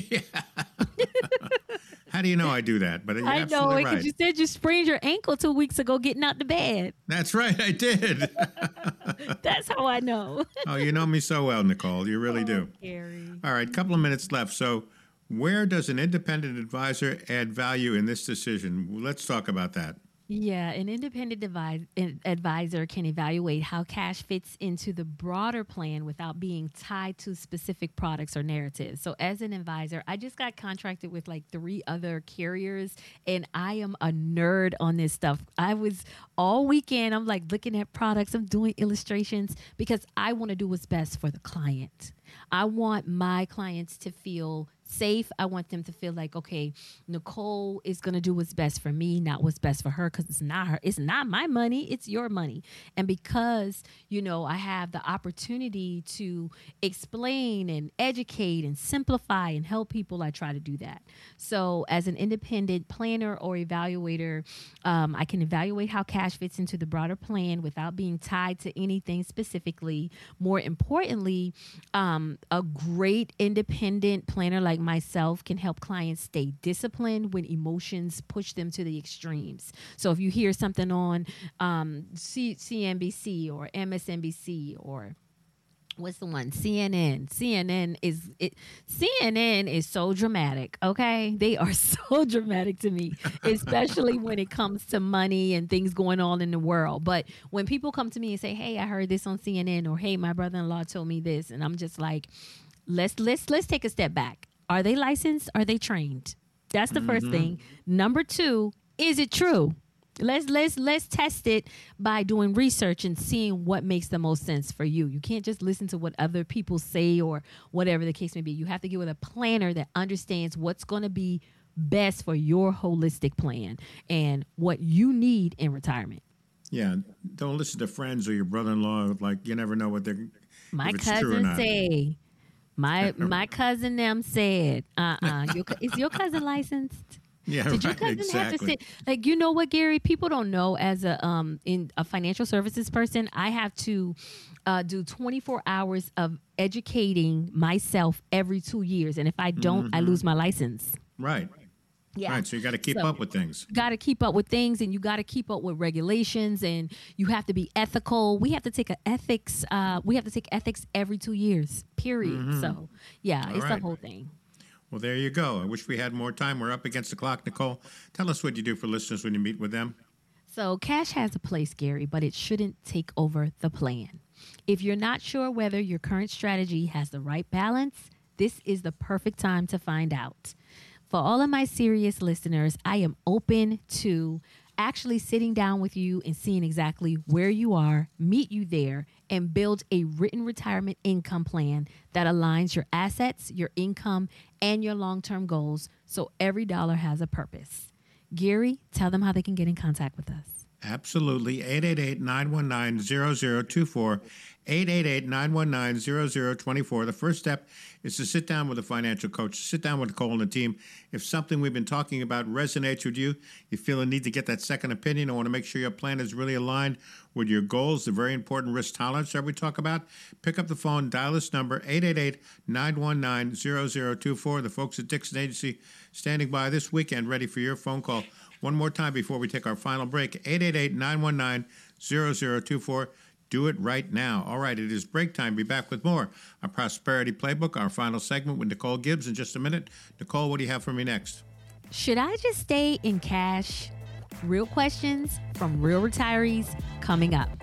How do you know I do that? But you're I know it because right. you said you sprained your ankle two weeks ago getting out the bed. That's right, I did. That's how I know. Oh, you know me so well, Nicole. You really oh, do. Gary. All right, couple of minutes left. So where does an independent advisor add value in this decision? Let's talk about that. Yeah, an independent devi- advisor can evaluate how cash fits into the broader plan without being tied to specific products or narratives. So as an advisor, I just got contracted with like three other carriers, and I am a nerd on this stuff. I was all weekend, I'm like looking at products, I'm doing illustrations because I want to do what's best for the client. I want my clients to feel safe. I want them to feel like, okay, Nicole is going to do what's best for me, not what's best for her, because it's not her. It's not my money. It's your money. And because, you know, I have the opportunity to explain and educate and simplify and help people, I try to do that. So as an independent planner or evaluator, um, I can evaluate how cash fits into the broader plan without being tied to anything specifically. More importantly, um, a great independent planner like myself can help clients stay disciplined when emotions push them to the extremes. So if you hear something on um, C- CNBC or M S N B C or what's the one? C N N. C N N is it. C N N is so dramatic. Okay, they are so dramatic to me, especially when it comes to money and things going on in the world. But when people come to me and say, "Hey, I heard this on C N N," or "Hey, my brother-in-law told me this," and I'm just like, let's let's let's take a step back. Are they licensed? Are they trained? That's the mm-hmm. first thing. Number two, is it true? Let's let's let's test it by doing research and seeing what makes the most sense for you. You can't just listen to what other people say or whatever the case may be. You have to get with a planner that understands what's going to be best for your holistic plan and what you need in retirement. Yeah, don't listen to friends or your brother-in-law. Like, you never know what they're. My cousin say, my my cousin them said, uh uh-uh, uh, is your cousin licensed? Yeah, Did your right, cousin exactly. have to sit? Like, you know what, Gary? People don't know as a um in a financial services person, I have to uh, do twenty-four hours of educating myself every two years, and if I don't, mm-hmm. I lose my license. Right. Yeah. Right. So you got to keep so, up with things. Got to keep up with things, and you got to keep up with regulations, and you have to be ethical. We have to take a ethics. Uh, we have to take ethics every two years. Period. Mm-hmm. So yeah, All it's right. the whole thing. Well, there you go. I wish we had more time. We're up against the clock, Nicole. Tell us what you do for listeners when you meet with them. So cash has a place, Gary, but it shouldn't take over the plan. If you're not sure whether your current strategy has the right balance, this is the perfect time to find out. For all of my serious listeners, I am open to actually sitting down with you and seeing exactly where you are, meet you there, and build a written retirement income plan that aligns your assets, your income, and your long-term goals so every dollar has a purpose. Gary, tell them how they can get in contact with us. Absolutely. eight eight eight, nine one nine, zero zero two four. eight eight eight, nine one nine, zero zero two four. The first step is to sit down with a financial coach, sit down with Nicole and the team. If something we've been talking about resonates with you, you feel a need to get that second opinion, or want to make sure your plan is really aligned with your goals, the very important risk tolerance that we talk about, pick up the phone, dial this number, eight eight eight, nine one nine, zero zero two four. The folks at Dixon Agency standing by this weekend ready for your phone call. One more time before we take our final break, eight eight eight, nine one nine, zero zero two four. Do it right now. All right, it is break time. Be back with more. Our Prosperity Playbook, our final segment with Nicole Gibbs in just a minute. Nicole, what do you have for me next? Should I just stay in cash? Real questions from real retirees coming up.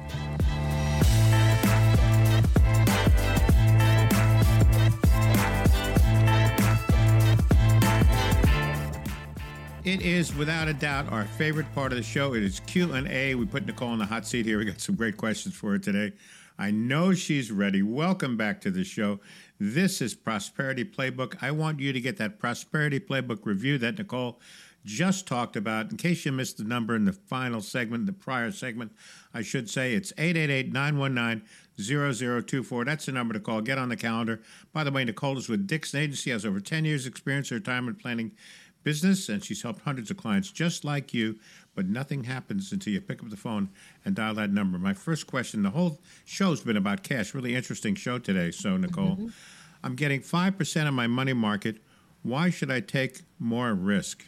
It is, without a doubt, our favorite part of the show. It is Q and A. We put Nicole in the hot seat here. We got some great questions for her today. I know she's ready. Welcome back to the show. This is Prosperity Playbook. I want you to get that Prosperity Playbook review that Nicole just talked about. In case you missed the number in the final segment, the prior segment, I should say it's eight eight eight, nine one nine, zero zero two four. That's the number to call. Get on the calendar. By the way, Nicole is with Dixon Agency, has over ten years experience in retirement planning business, and she's helped hundreds of clients just like you, but nothing happens until you pick up the phone and dial that number. My first question, the whole show's been about cash. Really interesting show today. So, Nicole, mm-hmm. I'm getting five percent of my money market. Why should I take more risk?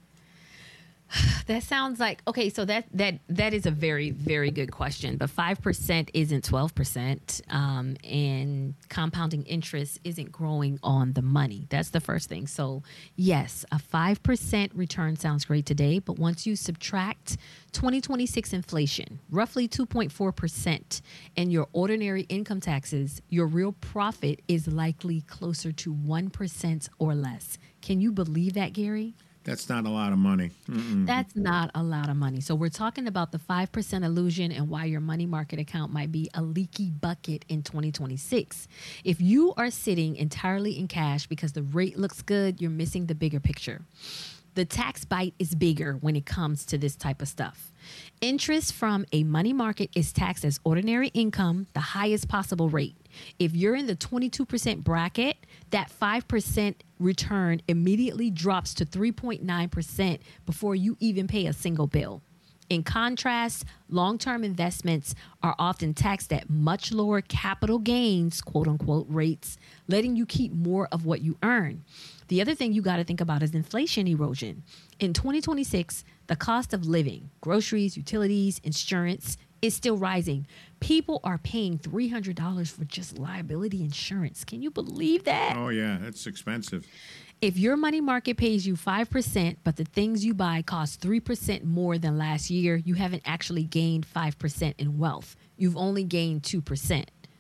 That sounds like, okay, so that that that is a very, very good question. But five percent isn't twelve percent, um, and compounding interest isn't growing on the money. That's the first thing. So, yes, a five percent return sounds great today, but once you subtract twenty twenty-six inflation, roughly two point four percent, and your ordinary income taxes, your real profit is likely closer to one percent or less. Can you believe that, Gary? That's not a lot of money. Mm-mm. That's not a lot of money. So we're talking about the five percent illusion and why your money market account might be a leaky bucket in twenty twenty-six. If you are sitting entirely in cash because the rate looks good, you're missing the bigger picture. The tax bite is bigger when it comes to this type of stuff. Interest from a money market is taxed as ordinary income, the highest possible rate. If you're in the twenty-two percent bracket, that five percent return immediately drops to three point nine percent before you even pay a single bill. In contrast, long-term investments are often taxed at much lower capital gains, quote unquote, rates, letting you keep more of what you earn. The other thing you got to think about is inflation erosion. In twenty twenty-six, the cost of living, groceries, utilities, insurance is still rising. People are paying three hundred dollars for just liability insurance. Can you believe that? Oh, yeah, it's expensive. If your money market pays you five percent, but the things you buy cost three percent more than last year, you haven't actually gained five percent in wealth. You've only gained two percent.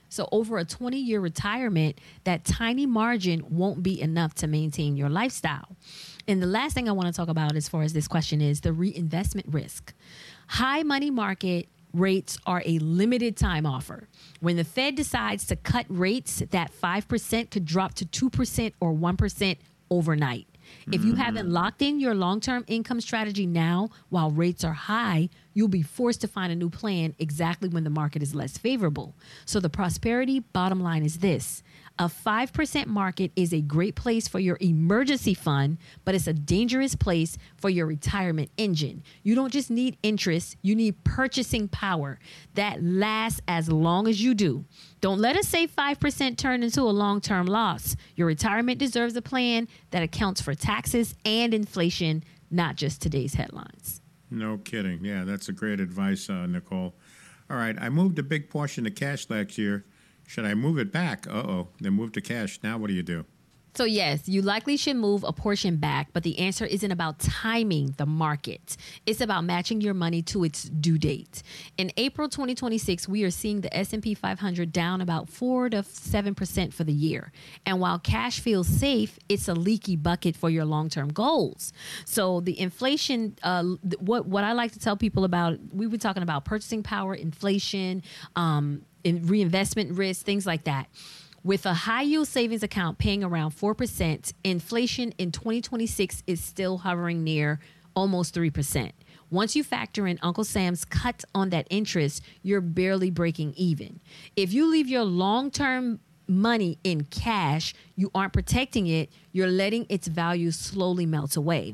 So over a twenty-year retirement, that tiny margin won't be enough to maintain your lifestyle. And the last thing I want to talk about as far as this question is the reinvestment risk. High money market rates are a limited time offer. When the Fed decides to cut rates, that five percent could drop to two percent or one percent overnight. If you haven't locked in your long-term income strategy now while rates are high, you'll be forced to find a new plan exactly when the market is less favorable. So the prosperity bottom line is this. A five percent market is a great place for your emergency fund, but it's a dangerous place for your retirement engine. You don't just need interest, you need purchasing power that lasts as long as you do. Don't let us say five percent turn into a long-term loss. Your retirement deserves a plan that accounts for taxes and inflation, not just today's headlines. No kidding. Yeah, that's a great advice, uh, Nicole. All right, I moved a big portion of cash last year. Should I move it back? Uh-oh, then move to cash. Now what do you do? So yes, you likely should move a portion back, but the answer isn't about timing the market. It's about matching your money to its due date. In April twenty twenty-six, we are seeing the S and P five hundred down about four to seven percent for the year. And while cash feels safe, it's a leaky bucket for your long-term goals. So the inflation, uh, what, what I like to tell people about, we were talking about purchasing power, inflation, um, in reinvestment risk, things like that. With a high yield savings account paying around four percent, inflation in twenty twenty-six is still hovering near almost three percent. Once you factor in Uncle Sam's cut on that interest, you're barely breaking even. If you leave your long-term money in cash, you aren't protecting it, you're letting its value slowly melt away.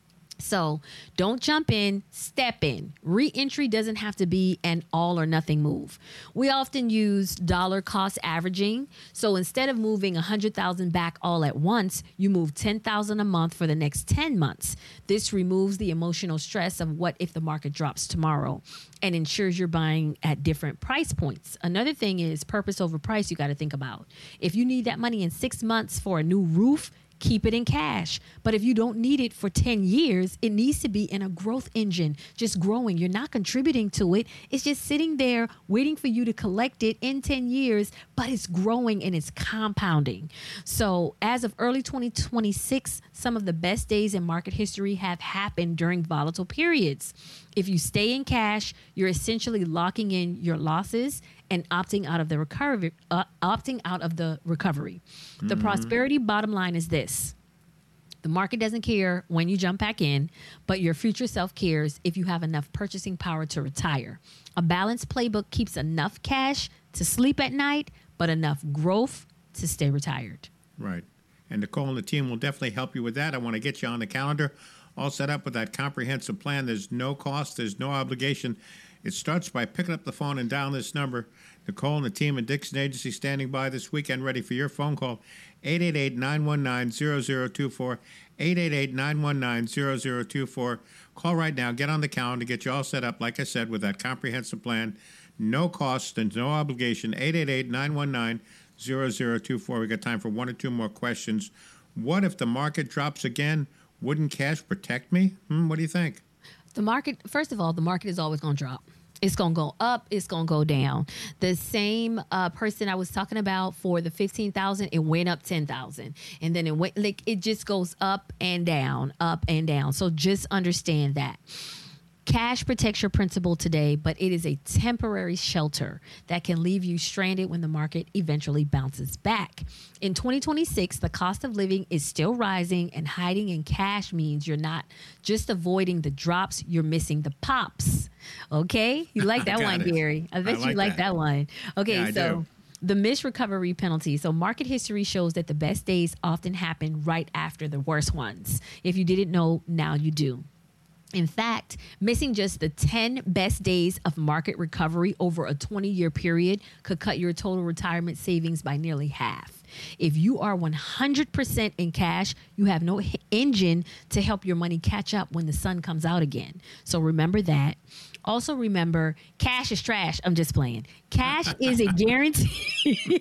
So don't jump in, step in. Re-entry doesn't have to be an all or nothing move. We often use dollar cost averaging. So instead of moving one hundred thousand dollars back all at once, you move ten thousand dollars a month for the next ten months. This removes the emotional stress of what if the market drops tomorrow and ensures you're buying at different price points. Another thing is purpose over price you got to think about. If you need that money in six months for a new roof, keep it in cash. But if you don't need it for ten years, it needs to be in a growth engine, just growing. You're not contributing to it. It's just sitting there waiting for you to collect it in ten years, but it's growing and it's compounding. So as of early twenty twenty-six, some of the best days in market history have happened during volatile periods. If you stay in cash, you're essentially locking in your losses and opting out of the recovery. Uh, opting out of the recovery. Mm-hmm. The prosperity bottom line is this. The market doesn't care when you jump back in, but your future self cares if you have enough purchasing power to retire. A balanced playbook keeps enough cash to sleep at night, but enough growth to stay retired. Right. And Nicole and the team will definitely help you with that. I want to get you on the calendar, all set up with that comprehensive plan. There's no cost. There's no obligation. It starts by picking up the phone and dialing this number. Nicole and the team at Dixon Agency standing by this weekend ready for your phone call. eight eight eight, nine one nine, zero zero two four. eight eight eight, nine one nine, zero zero two four. Call right now. Get on the calendar. Get you all set up, like I said, with that comprehensive plan. No cost and no obligation. eight eight eight, nine one nine, zero zero two four. We got time for one or two more questions. What if the market drops again? Wouldn't cash protect me? Hmm, what do you think? The market, first of all, the market is always going to drop. It's going to go up. It's going to go down. The same uh, person I was talking about for the fifteen thousand, it went up ten thousand. And then it went, like, it just goes up and down, up and down. So just understand that. Cash protects your principal today, but it is a temporary shelter that can leave you stranded when the market eventually bounces back. In twenty twenty-six, the cost of living is still rising, and hiding in cash means you're not just avoiding the drops, you're missing the pops. Okay? You like that one, it. Gary? I bet I like you like that. that one. Okay, yeah, I so do. The missed recovery penalty. So market history shows that the best days often happen right after the worst ones. If you didn't know, now you do. In fact, missing just the ten best days of market recovery over a twenty-year period could cut your total retirement savings by nearly half. If you are one hundred percent in cash, you have no engine to help your money catch up when the sun comes out again. So remember that. Also remember, cash is trash. I'm just playing. Cash is a guarantee.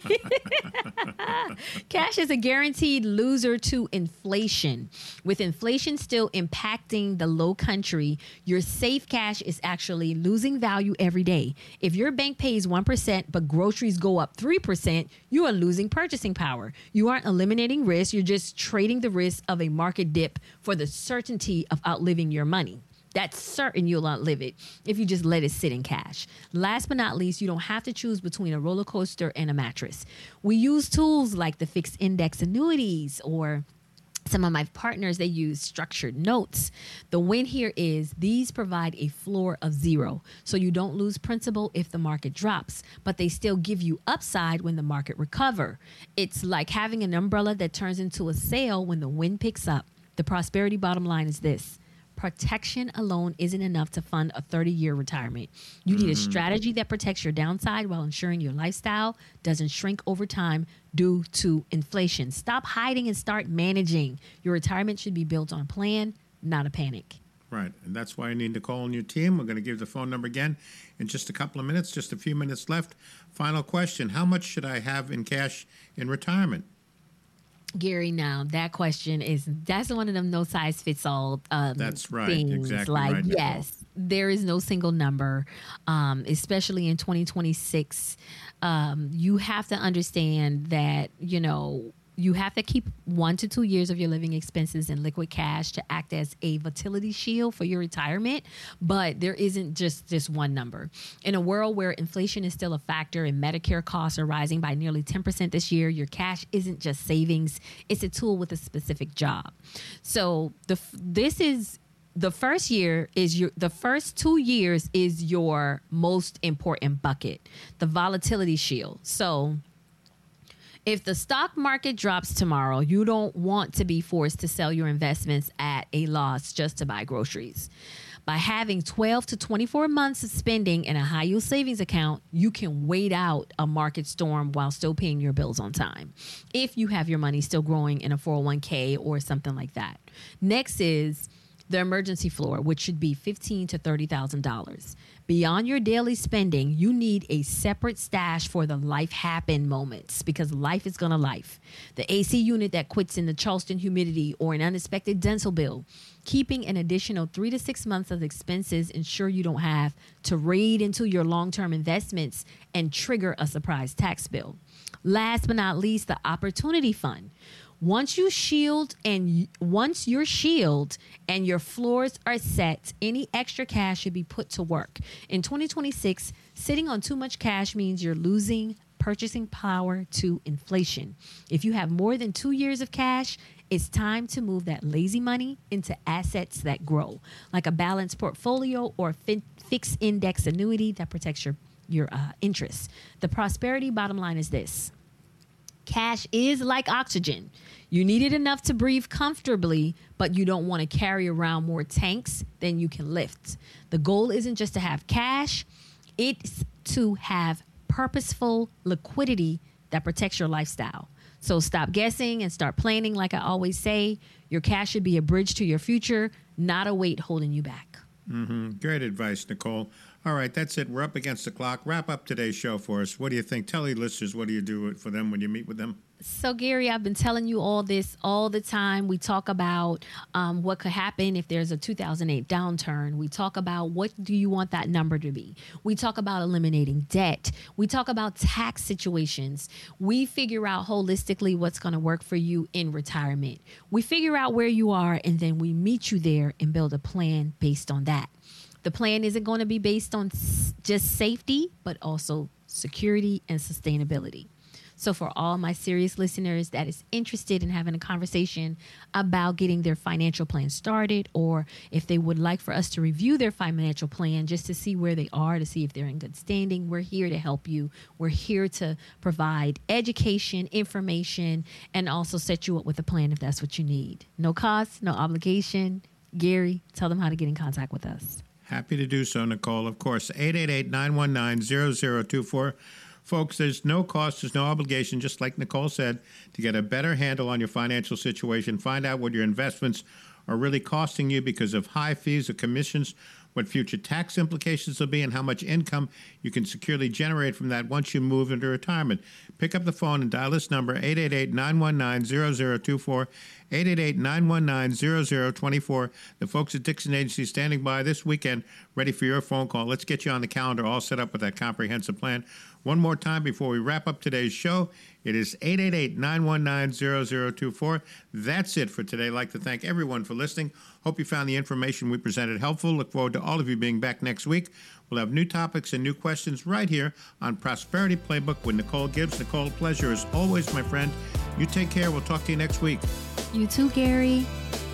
Cash is a guaranteed loser to inflation. With inflation still impacting the low country, your safe cash is actually losing value every day. If your bank pays one percent but groceries go up three percent, you are losing purchasing power. You aren't eliminating risk. You're just trading the risk of a market dip for the certainty of outliving your money. That's certain you'll outlive it if you just let it sit in cash. Last but not least, you don't have to choose between a roller coaster and a mattress. We use tools like the fixed index annuities, or some of my partners, they use structured notes. The win here is these provide a floor of zero, so you don't lose principal if the market drops, but they still give you upside when the market recover. It's like having an umbrella that turns into a sail when the wind picks up. The prosperity bottom line is this: protection alone isn't enough to fund a thirty-year retirement. You need a strategy that protects your downside while ensuring your lifestyle doesn't shrink over time due to inflation. Stop hiding and start managing. Your retirement should be built on a plan, not a panic. Right, and that's why I need Nicole and your team. We're going to give the phone number again in just a couple of minutes, just a few minutes left. Final question: how much should I have in cash in retirement? Gary, now that question is, that's one of them no size fits all um, That's right. things. Exactly like, right, Nicole. yes, there is no single number, um, especially in twenty twenty-six. Um, you have to understand that, you know, you have to keep one to two years of your living expenses in liquid cash to act as a volatility shield for your retirement. But there isn't just this one number. In a world where inflation is still a factor and Medicare costs are rising by nearly ten percent this year, your cash isn't just savings. It's a tool with a specific job. So the this is the first year is your the first two years is your most important bucket, the volatility shield. So if the stock market drops tomorrow, you don't want to be forced to sell your investments at a loss just to buy groceries. By having twelve to twenty-four months of spending in a high yield savings account, you can wait out a market storm while still paying your bills on time, if you have your money still growing in a four oh one k or something like that. Next is the emergency floor, which should be fifteen thousand to thirty thousand dollars. Beyond your daily spending, you need a separate stash for the life happen moments, because life is gonna life. The A C unit that quits in the Charleston humidity or an unexpected dental bill. Keeping an additional three to six months of expenses ensure you don't have to raid into your long-term investments and trigger a surprise tax bill. Last but not least, the opportunity fund. Once you shield and once you're shield and your floors are set, any extra cash should be put to work. In twenty twenty-six, sitting on too much cash means you're losing purchasing power to inflation. If you have more than two years of cash, it's time to move that lazy money into assets that grow, like a balanced portfolio or fin- fixed index annuity that protects your, your uh, interests. The prosperity bottom line is this: cash is like oxygen. You need it enough to breathe comfortably, but you don't want to carry around more tanks than you can lift. The goal isn't just to have cash, it's to have purposeful liquidity that protects your lifestyle. So stop guessing and start planning. Like I always say, your cash should be a bridge to your future, not a weight holding you back. Mm-hmm. Great advice, Nicole. All right, that's it. We're up against the clock. Wrap up today's show for us. What do you think? Tell your listeners, what do you do for them when you meet with them? So, Gary, I've been telling you all this all the time. We talk about um, what could happen if there's a two thousand eight downturn. We talk about what do you want that number to be. We talk about eliminating debt. We talk about tax situations. We figure out holistically what's going to work for you in retirement. We figure out where you are, and then we meet you there and build a plan based on that. The plan isn't going to be based on s- just safety, but also security and sustainability. So for all my serious listeners that is interested in having a conversation about getting their financial plan started, or if they would like for us to review their financial plan just to see where they are, to see if they're in good standing, we're here to help you. We're here to provide education, information, and also set you up with a plan if that's what you need. No cost, no obligation. Gary, tell them how to get in contact with us. Happy to do so, Nicole. Of course, eight eight eight, nine one nine, zero zero two four. Folks, there's no cost, there's no obligation, just like Nicole said, to get a better handle on your financial situation. Find out what your investments are really costing you because of high fees or commissions. what future tax implications will be, and how much income you can securely generate from that once you move into retirement. Pick up the phone and dial this number, eight eight eight, nine one nine, zero zero two four, eight eight eight, nine one nine, zero zero two four. The folks at Dixon Agency standing by this weekend, ready for your phone call. Let's get you on the calendar, all set up with that comprehensive plan. One more time before we wrap up today's show, it is eight eight eight, nine one nine, zero zero two four. That's it for today. I'd like to thank everyone for listening. Hope you found the information we presented helpful. Look forward to all of you being back next week. We'll have new topics and new questions right here on Prosperity Playbook with Nicole Gibbs. Nicole, pleasure as always, my friend. You take care. We'll talk to you next week. You too, Gary.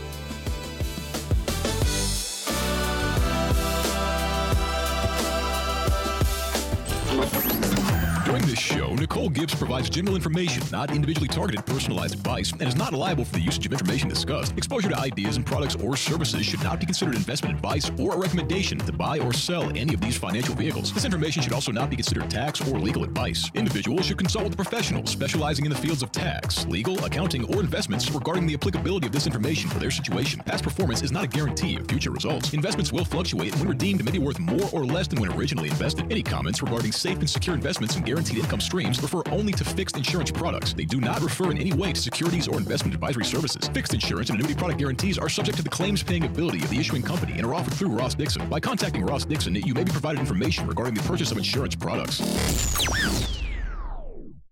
During this show, Nicole Gibbs provides general information, not individually targeted personalized advice, and is not liable for the usage of information discussed. Exposure to ideas and products or services should not be considered investment advice or a recommendation to buy or sell any of these financial vehicles. This information should also not be considered tax or legal advice. Individuals should consult with professionals specializing in the fields of tax, legal, accounting, or investments regarding the applicability of this information for their situation. Past performance is not a guarantee of future results. Investments will fluctuate, and when redeemed, may be worth more or less than when originally invested. Any comments regarding safe and secure investments and guaranteed income streams refer only to fixed insurance products. They do not refer in any way to securities or investment advisory services. Fixed insurance and annuity product guarantees are subject to the claims-paying ability of the issuing company and are offered through Ross Dixon. By contacting Ross Dixon, you may be provided information regarding the purchase of insurance products.